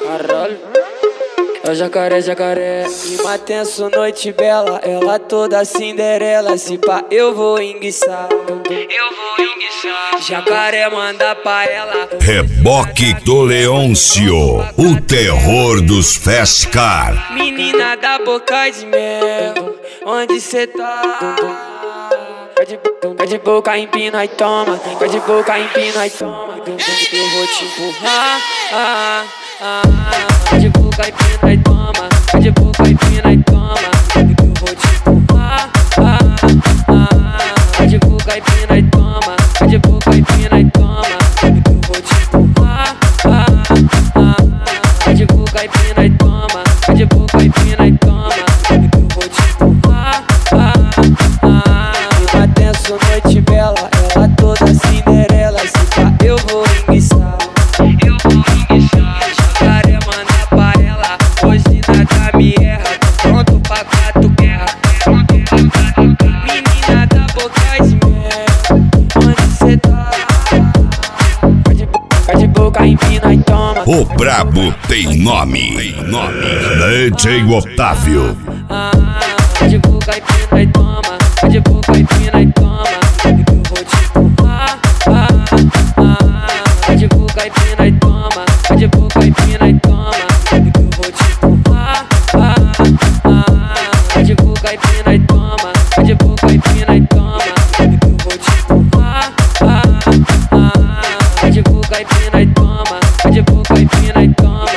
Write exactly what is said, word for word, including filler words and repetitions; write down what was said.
Caralho. É o jacaré, jacaré. Clima tenso, noite bela. Ela toda Cinderela. Se pá, eu vou enguiçar. Eu vou enguiçar. Jacaré manda pra ela. Reboque do Leôncio, o terror dos Fast Car. Menina da boca de mel, onde cê tá? Vai de boca, empina e toma. Vai de boca, empina e toma. Eu vou te empurrar. Ah, ah, ah. Vai de boca, empina e toma. Vai de boca, empina e toma. Eu vou te empurrar. Ah, ah, ah. Vai de boca, empina e toma. Vai de boca, empina e toma. Eu vou te empurrar. Ah, ah, ah. Vai de boca, empina e toma. Vai de boca, empina e toma. Eu vou te empurrar. Ah, ah. Clima tenso, noite bela. Ela toda Cinderela. Se pá, eu vou enguiçar. Eu vou enguiçar. Jacaré manda pra ela. Hoje nada me erra. Tô pronto pra quatro guerra. Menina da boca de mel, onde cê tá? Vai de, vai de boca, empina e toma. O brabo tem nome, tem nome. D J Otávio. Ah, vai de boca, empina e toma. Vai de boca, empina e toma. Eu vou te empurrar. Ah, ah, vai de boca, empina e toma. Vai de boca, empina e toma. Eu vou te empurrar. Ah, ah, vai de boca, empina e toma. Vai de boca, empina e toma. Eu vou te empurrar. Ah, ah, vai de boca, empina e toma. Vai de boca, empina e toma.